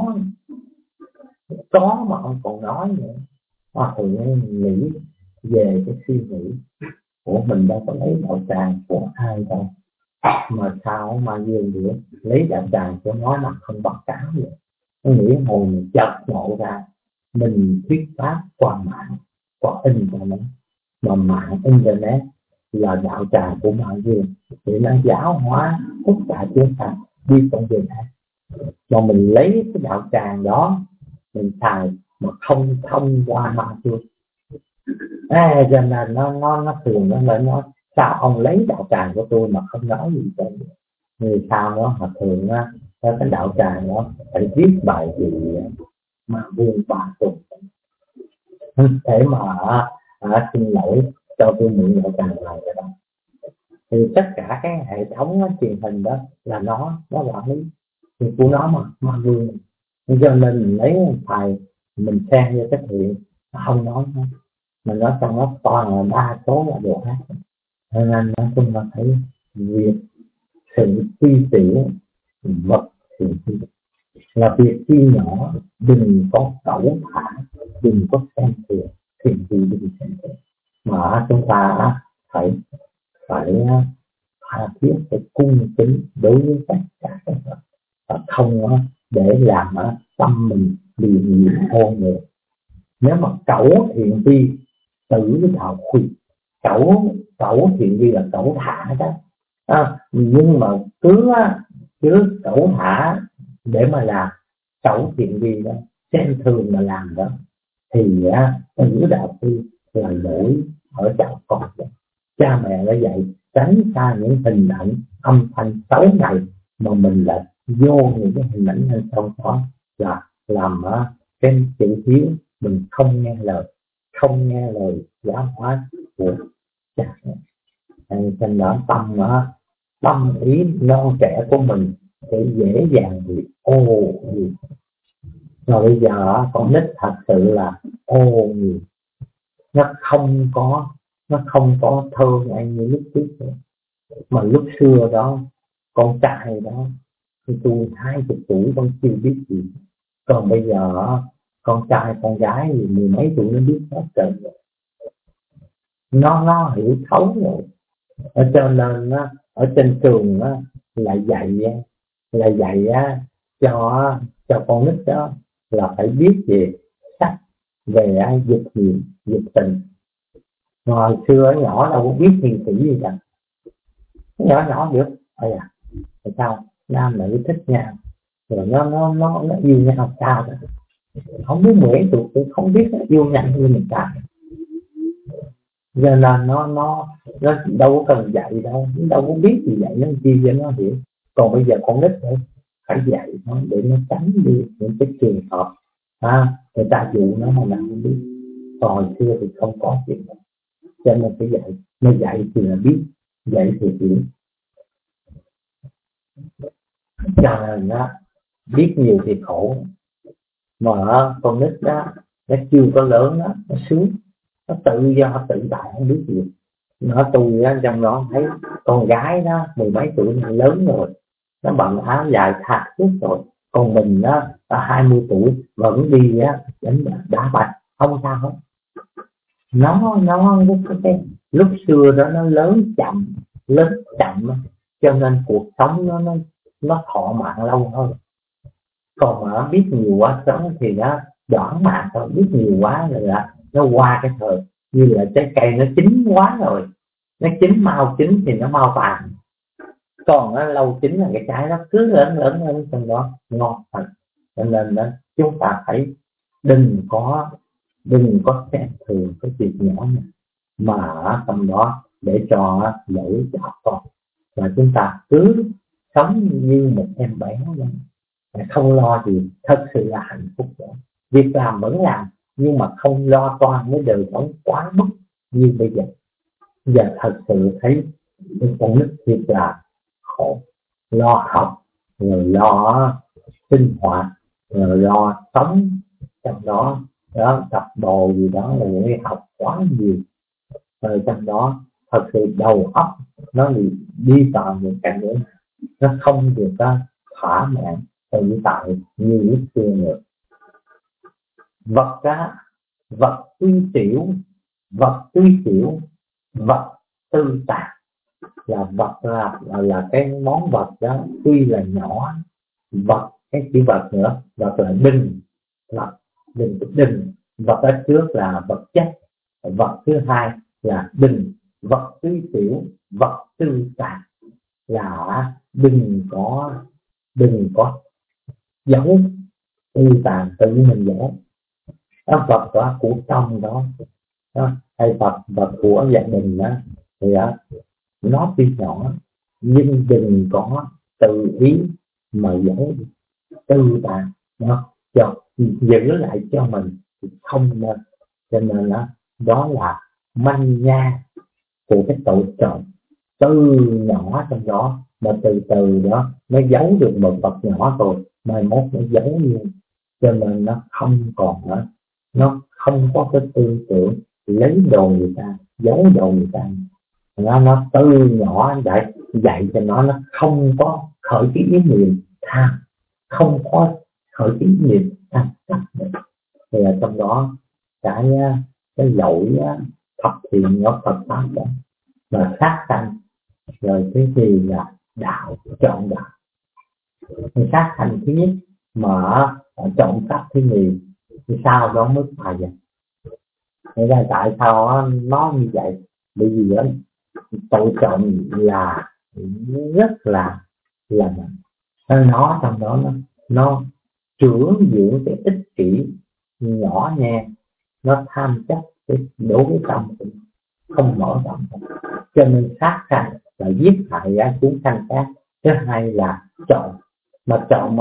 có mà ông còn nói nữa. Hòa thượng nghĩ về cái suy nghĩ của mình, đâu có lấy đạo tràng của ai đâu, mà sao mà dương nữa lấy đạo tràng của nó mà không bắt cáo vậy. Nó nghĩ hồi mình chợt ngộ ra mình thuyết pháp qua mạng, qua internet, mà mạng internet là đạo tràng của mọi người để nó giáo hóa tất cả chúng ta, đi con đường ác. Mà mình lấy cái đạo tràng đó mình xài mà không thông qua ma chui. Cho nên nó thường nó lại nói sao ông lấy đạo tràng của tôi mà không nói gì cho người sao đó. Mà thường á cái đạo tràng đó phải viết bài gì mà buông 3 tuần để mà xin lỗi cho tôi mượn đạo tràng này cái đó. Thì tất cả cái hệ thống truyền hình đó là nó quản lý thì của nó mà vương. Cho nên mình lấy thầy mình xem vô cái chuyện không nói nữa. Mình nói trong nó toàn là đa số là đồ ác. Cho nên nói chung là thấy việc sự suy tiểu vật thì là việc chi nhỏ, đừng có cẩu thả, đừng có xem thường, chuyện gì đừng xem thường. Mà chúng ta phải tha thiết, phải cung kính đối với tất cả các vật, và không để làm tâm mình bị nhiều ô nhiễm. Nếu mà cẩu thiện vi tử đạo khuyên, cẩu thiện vi là cẩu thả đó. Nhưng mà cứ cẩu thả để mà làm cẩu thiện vi đó, xem thường mà làm đó, thì tử đạo khuyên là lỗi ở chỗ con. Cha mẹ đã dạy tránh xa những hình ảnh âm thanh xấu này, mà mình lại vô những cái hình ảnh hơn sâu đó là làm cái chữ hiếu. Mình không nghe lời giáo hóa của cha mẹ. Thành đó tâm ý non trẻ của mình sẽ dễ dàng bị ô nhiễm. Rồi bây giờ con nít thật sự là ô nhiễm, nó không có thơ anh như lúc trước nữa. Mà lúc xưa đó con trai đó thì tôi 20 tuổi con chưa biết gì, còn bây giờ con trai con gái thì 10 mấy tuổi nó biết hết trơn rồi. Nó hiểu thấu rồi. Cho nên ở trên trường là dạy cho con nít đó là phải biết về sách, về dịch tình. Hồi xưa nhỏ đâu có biết hiền sĩ gì cả, nhỏ được tại sao nam nữ thích nhau rồi nó yêu nhau sao đó. Không biết 10 tuổi tôi không biết nó yêu nhau như mình cả. Giờ là nó đâu có cần dạy đâu, nó đâu có biết gì dạy nó chi cho nó hiểu. Còn bây giờ con nít phải dạy nó để nó tránh đi những cái trường hợp người ta dụ nó mà làm không biết. Còn hồi xưa thì không có chuyện đó, cho nên phải dạy. Nó dạy thì là biết, dạy thì hiểu. Cho nên biết nhiều thì khổ. Mà con nít đó nó chưa có lớn đó, nó sướng, nó tự do tự tại không biết gì. Nó tôi trong đó thấy con gái đó 10 mấy tuổi nó lớn rồi, nó bận áo dài thạc suốt rồi. Còn mình đó 20 tuổi vẫn đi đánh đá banh không sao hết. Nó lúc xưa đó nó lớn chậm cho nên cuộc sống nó thọ mạng lâu hơn. Còn mà biết nhiều quá sống thì nó đoạn mạng thôi. Biết nhiều quá là nó qua cái thời như là trái cây nó chín quá rồi, nó chín mau chín thì nó mau tàn. Còn lâu chín là cái trái nó cứ lớn trong đó ngon thật. Cho nên đó chúng ta phải đừng có xem thường cái việc nhỏ này, mà trong đó để cho lỗi cho con. Và chúng ta cứ sống như một em bé đó, không lo gì, thật sự là hạnh phúc rồi. Việc làm vẫn làm nhưng mà không lo toan với đời sống quá mức như bây giờ. Giờ thật sự thấy con nít thiệt là khổ, lo học rồi lo sinh hoạt rồi lo sống trong đó tập đồ gì đó rồi học quá nhiều. Rồi trong đó thật sự đầu óc nó đi toàn một cảnh nữa, nó không được thỏa mãn tự tại như lúc xưa nữa. Vật tuy tiểu, vật tư tạc. Là vật là cái món vật đó tuy là nhỏ. Vật cái chữ vật nữa, vật là đừng, vật ở trước là vật chất, vật thứ hai là đừng. Vật tuy tiểu, vật tư tạc là đừng có đừng có giấu tư tàn tự mình giấu. Đó, Phật đó của trong đó, hay Phật và của gia đình đó, thì nó tuy nhỏ nhưng đừng có tự ý mà giấu tư tàn đó, cho giữ lại cho mình thì không nên. Cho nên đó là manh nha của cái tội trộm từ nhỏ trong đó, mà từ từ đó nó giấu được một vật nhỏ rồi mai mốt nó giấu nhiều. Cho nên nó không còn nữa, nó không có cái tư tưởng lấy đồ người ta, giấu đồ người ta. Nó từ nhỏ dạy cho nó không có khởi cái ý niệm tham, không có khởi cái ý niệm tham. Thì ở trong đó cái lỗi thập thiện nó Phật pháp đó là sát sanh, rồi cái gì là đạo, chọn đạo. Sát sanh thứ nhất mà trộm cắp thứ nhì thì sao đó mới phải vậy. Thế ra tại sao nó như vậy? Bởi vì tội trộm là rất là nó trong đó nó trưởng dưỡng cái ích kỷ nhỏ nhen, nó tham chấp cái đối với tâm, không mở rộng. Cho nên sát sanh là giết hại chúng sanh khác. Thứ hai là trộm, mà trộm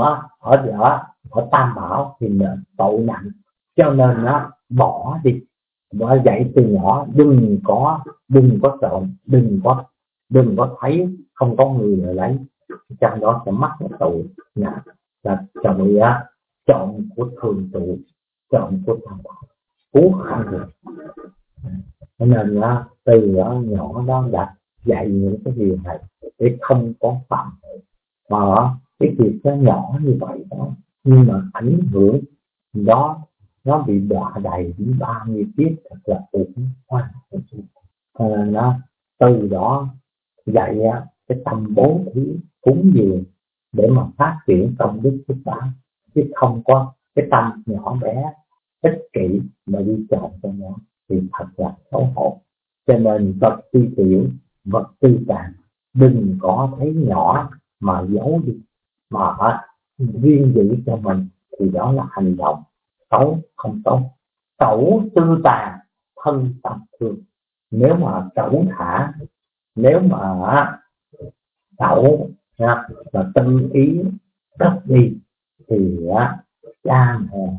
ở Tam Bảo thì tội nặng. Cho nên nó bỏ đi, và dạy từ nhỏ đừng có trộm, đừng có thấy không có người nào lấy, trong đó sẽ mắc cái tội nặng là tội trộm của thường trụ, trộm của Tam Bảo, cứu không được. Cho nên từ nhỏ đó đã dạy những cái điều này để không có phạm. Mà cái việc nó nhỏ như vậy đó, nhưng mà ảnh hưởng đó nó bị đọa đầy đến 30 tiết thật là uổng hoa. Cho nên từ đó dạy cái tâm bố thí cúng dường để mà phát triển công đức phước báo, chứ không có cái tâm nhỏ bé ích kỷ mà đi chọn cho nó thì thật là xấu hổ. Cho nên vật tư tiểu, vật tư tàn, đừng có thấy nhỏ mà giấu đi, mà riêng giữ cho mình, thì đó là hành động xấu, không tốt. Cẩu tư tàn, thân tâm thương. Nếu mà cẩu thả, nếu mà cẩu và tự ý cất đi thì cha mẹ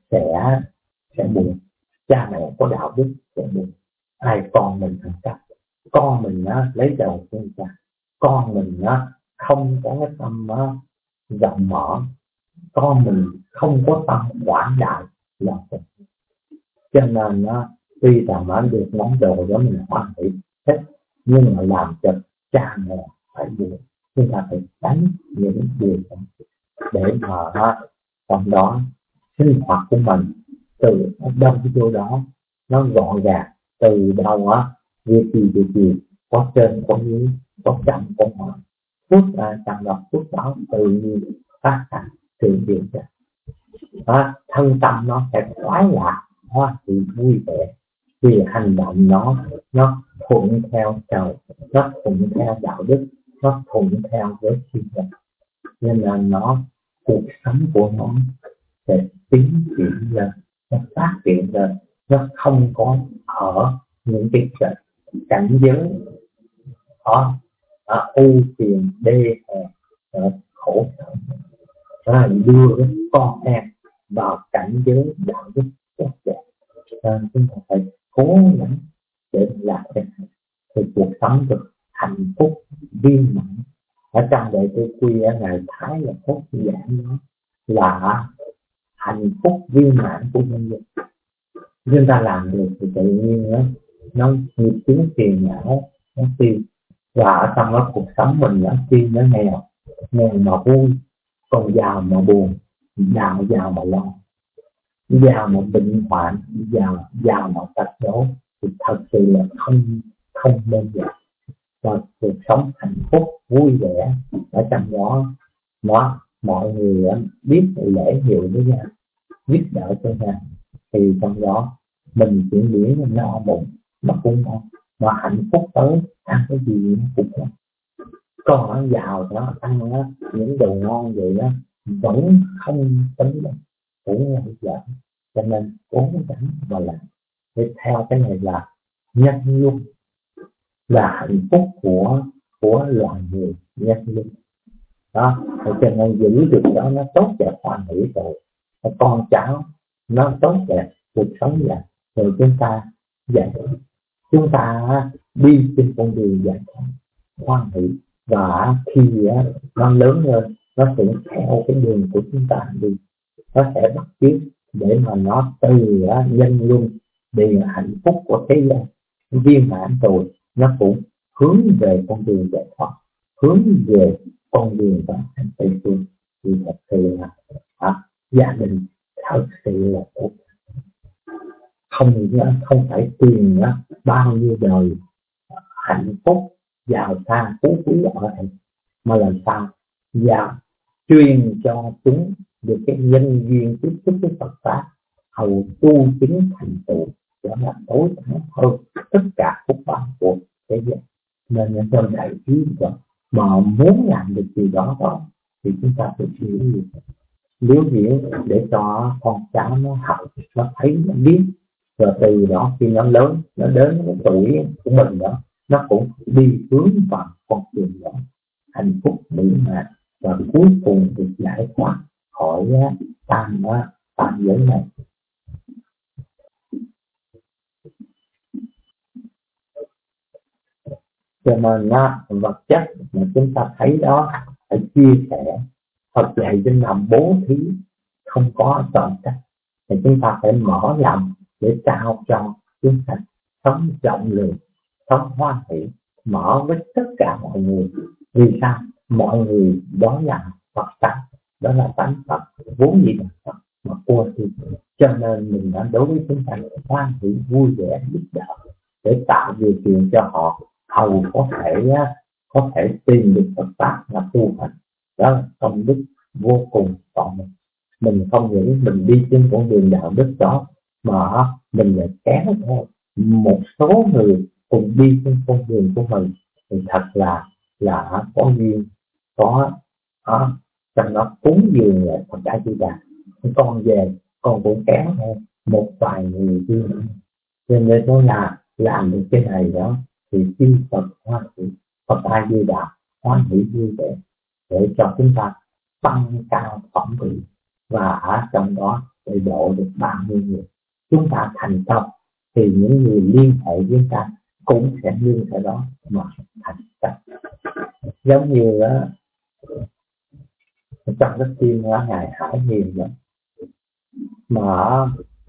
sẽ buồn. Cha mẹ có đạo đức sẽ buồn. Ai con mình thành cách, con mình lấy đầu của cha, con mình không có cái tâm rộng mở, con mình không có tâm quảng đại là thật. Cho nên tuy rằng được món đồ đó mình hoan hỷ hết, nhưng mà làm cho cha mẹ phải buồn. Chúng ta phải tránh những điều đó để mà trong đó sinh hoạt của mình từ đâu vô đó nó gọn gàng. Từ đâu việc gì có trên có dưới, có trong có ngoài, phước tràn ngập phước báo tự nhiên phát thành sự điều ra. Thân tâm nó sẽ khoái lạc, hoa thì vui vẻ, vì hành động nó thuận theo trời, nó thuận theo đạo đức, nó thuận theo với thiên nhiên. Nên là cuộc sống của nó sẽ tiến triển lên, nó phát triển lên, nó không có ở những cái cảnh giới ưu phiền đê hèn khổ sở, đưa cái con em vào cảnh giới đạo đức tốt đẹp. Chúng ta phải cố gắng để làm cái này thì cuộc sống được hạnh phúc viên mãn. Ở trong Đại Tư Quy Ngài Thái là phúc giảng đó là hạnh phúc viên mãn của nhân dân. Chúng ta làm được thì tự nhiên nó nghiệp chướng phiền não nó tiêu, và ở trong đó cuộc sống mình nó tiêu, nó nghèo mà vui, còn giàu mà buồn, giàu mà lo, giàu mà bệnh hoạn, giàu mà tật đố, thì thật sự là không nên vậy. Và cuộc sống hạnh phúc vui vẻ ở trong đó mọi người biết lễ hiệu với nhau, giúp đỡ cho nhau, thì trong đó mình chuyển biến nó bụng, nó cũng ngon, mà hạnh phúc tới ăn cái gì nó cũng ngon. Còn nó giàu nó ăn đó, những đồ ngon vậy đó vẫn không tính được, cũng là dở. Cho nên cố gắng mà làm để theo cái này là nhân luôn, là hạnh phúc của loài người, nhân luôn đó. Cho nên giữ được đó nó tốt đẹp hoàn hỷ rồi, con cháu nó tốt đẹp, cuộc sống vậy rồi chúng ta vậy, chúng ta đi trên con đường giải thoát hoan hỷ, và khi nó lớn lên nó sẽ theo cái đường của chúng ta đi, nó sẽ bắt chước để mà nó từ nhân luân để hạnh phúc của thế gian viên mãn rồi nó cũng hướng về con đường giải thoát, hướng về con đường và thành Tây phương. Thì thật sự là gia đình thật sự là tốt, không phải tiền bao nhiêu đời hạnh phúc giàu sang phú quý ở đây, mà làm sao và truyền cho chúng được cái nhân duyên tiếp xúc với Phật pháp, hầu tu chứng thành tựu, đó là tối thắng hơn tất cả phúc báo của thế giới. Nên trong đại trí đó mà muốn làm được gì đó thì chúng ta phải liếu diễn để cho con cháu nó học, nó thấy, nó biết, rồi từ đó khi nó lớn, nó đến cái tuổi của mình đó, nó cũng đi hướng vào con đường đó hạnh phúc mỹ mãn, và cuối cùng được giải thoát khỏi tam giới này. Cho nên vật chất mà chúng ta thấy đó phải chia sẻ, Phật dạy chúng ta bố thí, không có chọn cách, thì chúng ta phải mở lòng để trao cho chúng ta sống rộng lượng, sống hoan hỷ, mở với tất cả mọi người. Vì sao? Mọi người đó là Phật tánh, đó là tánh Phật, vốn gì là Phật mà cô thì, cho nên mình đã đối với chúng ta hoan hỷ, vui vẻ, giúp đỡ để tạo điều kiện cho họ hầu có thể tìm được Phật pháp là tu hành. Đó là công đức vô cùng to. Mình không những mình đi trên con đường đạo đức đó, mà mình lại kéo theo một số người cùng đi trên con đường của mình, thì thật là có duyên, có trong đó cúng dường lại Phật Đại Di Đà. Con về con cũng kéo theo một vài người đi, cho nên nó là làm được cái này đó thì chư Phật hoan hỷ, Phật A Di Đà hoan hỷ vui vẻ để cho chúng ta tăng cao phẩm vị, và ở trong đó để độ được bao nhiêu người. Chúng ta thành công thì những người liên hệ với chúng ta cũng sẽ liên hệ đó mà thành công. Giống như trong cái phim Ngài Hải Hiền đó, mà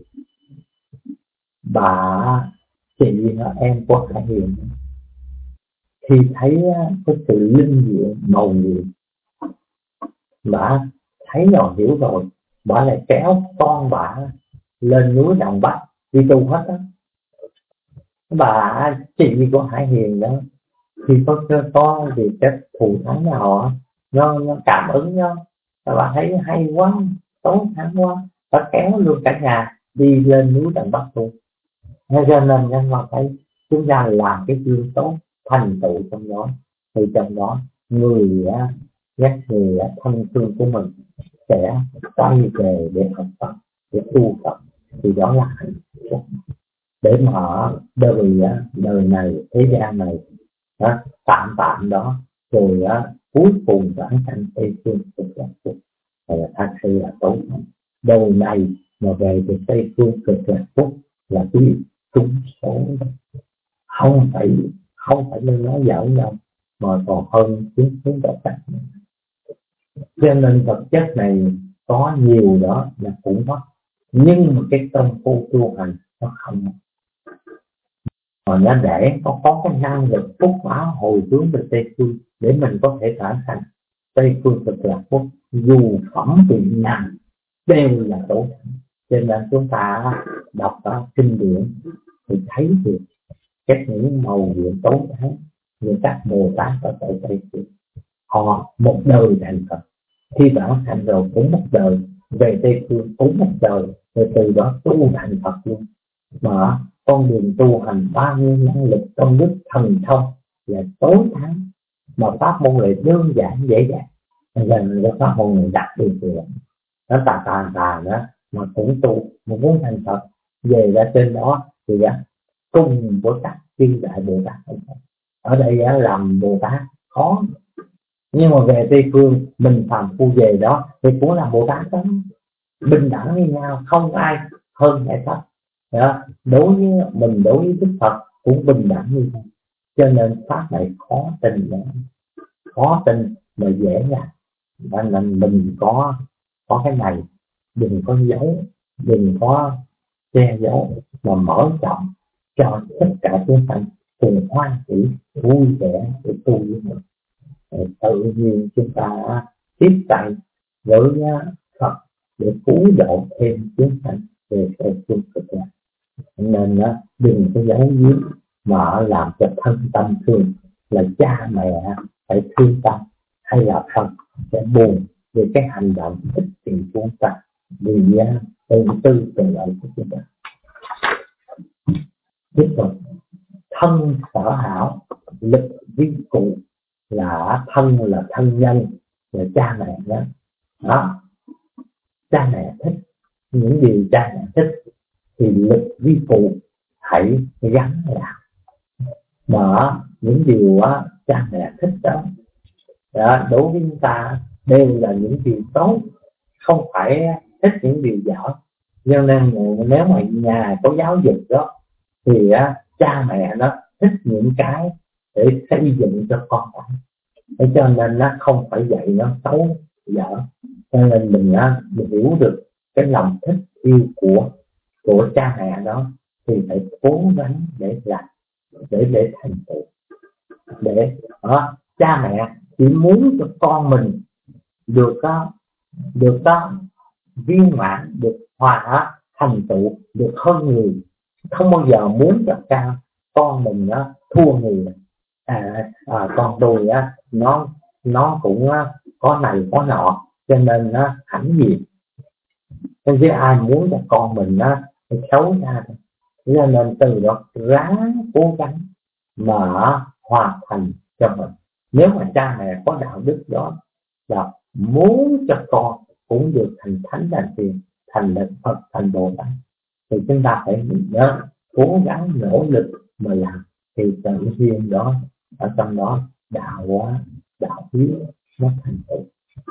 bà chị em của Hải Hiền khi thấy có sự linh diệu màu nhiệm, bà thấy rồi hiểu rồi, bà lại kéo con bà lên núi Đồng Bắc đi tu hết á. Bà chị của Hải Hiền đó thì có gì cái thù thắng nào nó cảm ứng đó, bà thấy hay quá, tốt thắng quá, bà kéo luôn cả nhà đi lên núi Đồng Bắc luôn. Cho nên nhân mà thấy chúng ta làm cái chuyện tốt thành tựu trong đó, thì trong đó người người thân thương của mình sẽ quay về để học Phật, để tu Phật, thì đó là hạnh phúc để mà đời này, thế gian này tạm đó, rồi cuối cùng vãng sanh Tây phương cực lạc phúc. Thật sự là tốt. Đời này mà về được Tây phương cực lạc phúc là cái trúng số, không phải nên nói giỡn đâu, mà còn hơn chúng ta chắc. Cho nên vật chất này có nhiều đó là cũng mất, nhưng mà cái công phu tu hành nó không mất. Mà nó để có cái năng lực phúc báo hồi hướng về Tây phương để mình có thể trở thành Tây phương cực lạc phúc, dù phẩm vị nào đều là tốt. Cho nên chúng ta đọc kinh điển thì thấy được các những màu nhiệm tốt đấy, như các Bồ Tát ở tại Tây phương, họ một đời thành Phật, khi đã thành rồi cũng một đời về Tây phương, cũng một đời rồi từ đó tu thành Phật luôn. Mà con đường tu hành bao nhiêu năng lực công đức thần thông là tối thắng, mà pháp môn này đơn giản dễ dàng, nên cái pháp môn này đặc biệt là nó tà đó mà cũng tu mà muốn thành Phật về ra trên đó thì cùng với các chư đại Bồ Tát. Ở đây làm Bồ Tát khó, nhưng mà về Tây Phương mình phàm phu về đó thì cũng là Bồ Tát đó, bình đẳng với nhau, không ai hơn ai thấp đó. Đối với mình, đối với Đức Phật cũng bình đẳng như thế, cho nên pháp này khó tin mà dễ dàng. Nên mình có cái này, đừng có giấu, đừng có che giấu, mà mở rộng cho tất cả chúng sanh cùng hoan hỷ vui vẻ để tu với mình. Tự nhiên chúng ta tiếp tay với Phật để cứu độ thêm chúng sanh về phương cực lạc. Nên đừng có giấu giếm mà làm cho thân tâm thương, là cha mẹ phải thương tâm, hay là Phật sẽ buồn về cái hành động thích thì chúng ta, vì từ từ lợi của chúng ta. Tiếp tục, thân sở hảo lực vi cụ, là thân là thân nhân, là cha mẹ đó. Cha mẹ thích những gì cha mẹ thích thì lực vi cụ hãy gắn lại đó. Những điều cha mẹ thích đó, đối với chúng ta đều là những điều tốt, không phải thích những điều dở. cho nên nếu mà nhà có giáo dục đó thì cha mẹ nó thích những cái để xây dựng cho con cái, cho nên nó không phải dạy nó xấu dở. Cho nên mình hiểu được cái lòng thích yêu của cha mẹ đó thì phải cố gắng để làm, để thành tựu. Để cha mẹ chỉ muốn cho con mình được viên mãn, được hòa thành tựu, được hơn người, không bao giờ muốn cho con mình thua người. Con tôi nó cũng có này có nọ, cho nên hãnh diện. Chứ ai muốn cho con mình xấu ra thôi. Cho nên từ đó ráng cố gắng mà hoàn thành cho mình. Nếu mà cha mẹ có đạo đức đó là muốn cho con cũng được thành thánh thành tiền, thành Đức Phật, thành Bồ Tát, thì chúng ta phải cố gắng nỗ lực mà làm, thì tự nhiên đó ở trong đó đạo hiếu nó thành tựu.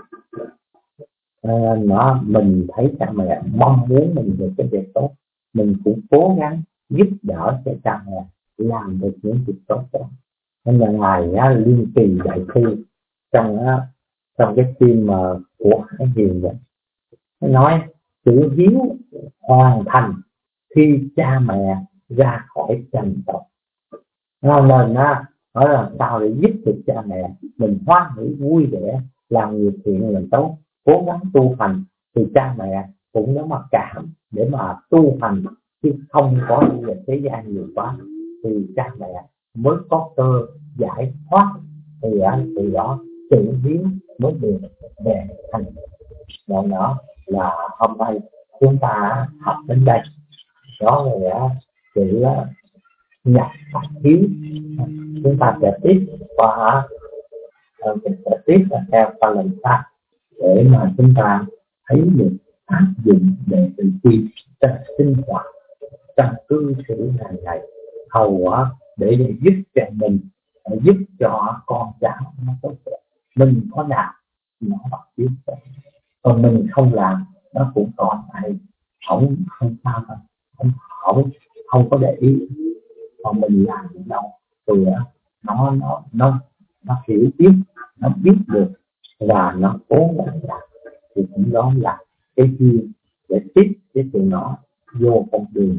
Mình thấy cha mẹ mong muốn mình được cái việc tốt, mình cũng cố gắng giúp đỡ cho cha mẹ làm được những việc tốt đó. Nên là ngài Liên Kỳ Đại Thư trong cái phim của Hải Hiền vậy, nói chữ hiếu hoàn thành khi cha mẹ ra khỏi trần tộc. Nên nói là sao để giúp được cha mẹ mình hoan hỷ vui vẻ, làm nhiều chuyện làm tốt, cố gắng tu hành, thì cha mẹ cũng nó mặc cảm để mà tu hành, chứ không có gì về thế gian nhiều quá, thì cha mẹ mới có cơ giải thoát. Thì từ đó chữ hiếu mới được về thành. Đó là hôm nay chúng ta học đến đây. Đó là chữ nhập pháp hiếu. Chúng ta sẽ tiếp qua mình sẽ tiếp là theo qua lần sau để mà chúng ta thấy được áp dụng để tự tin trong sinh hoạt, trong cư xử hàng ngày, hầu để giúp cho mình, giúp cho con cháu nó tốt đẹp. Mình có làm nó bắt biết, còn mình không làm nó cũng còn lại không sao đâu, không có để ý. Còn mình làm gì đâu thì nó hiểu biết, nó biết được và nó cố gắng làm, thì cũng đó là cái duyên để tiếp cái tụi nó vô con đường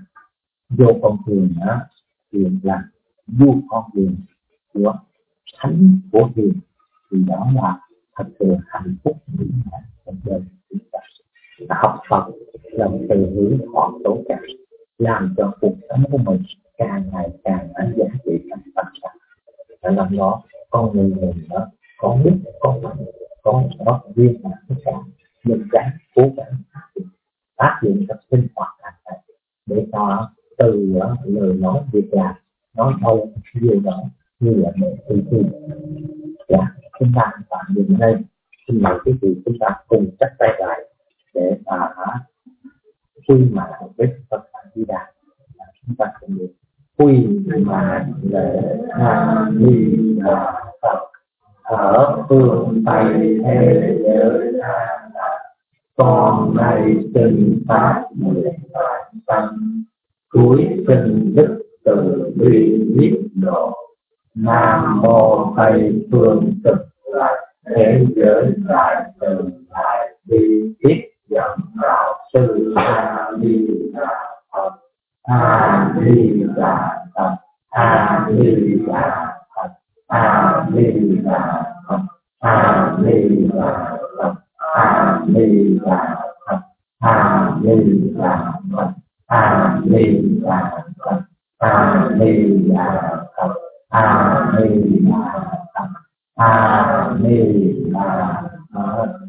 thì là vô con đường của thánh của hiền, thì đó là thật sự hạnh phúc trong đời chúng ta. Học Phật là một từ ngữ họ tốt cả, làm cho cuộc sống của mình càng ngày càng giá trị tăng tăng. Làm đó con người mình đó có đức, có mạnh, có duyên là tất cả mình ráng cố gắng áp dụng các sinh hoạt hàng ngày để cho từ lời nói việc làm nói đâu nhiều đó như là một tư duy. Dạ, chúng ta tạm dừng đây. Xin mời quý vị chúng ta cùng chắp tay lại để quy mạng với Phật Di Đà. Chúng ta cùng được quy mạng lễ A Di Đà Phật ở phương Tây thế giới A Đạt. Con nay xin phát nguyện vạn sanh cuối sinh đức từ bi biết độ. Nam mô Tây phương cực lạc thế giới đại từ đại bi tiếp dẫn đạo sư A Di Đà Phật. A Di Đà Phật. A Di Đà Phật. A Di Đà Phật. A Di Đà Phật. A Di Đà Phật. A Di Đà Phật. A Di Đà Phật. A Di Đà Phật. A Di Đà Phật. A Di Đà Phật.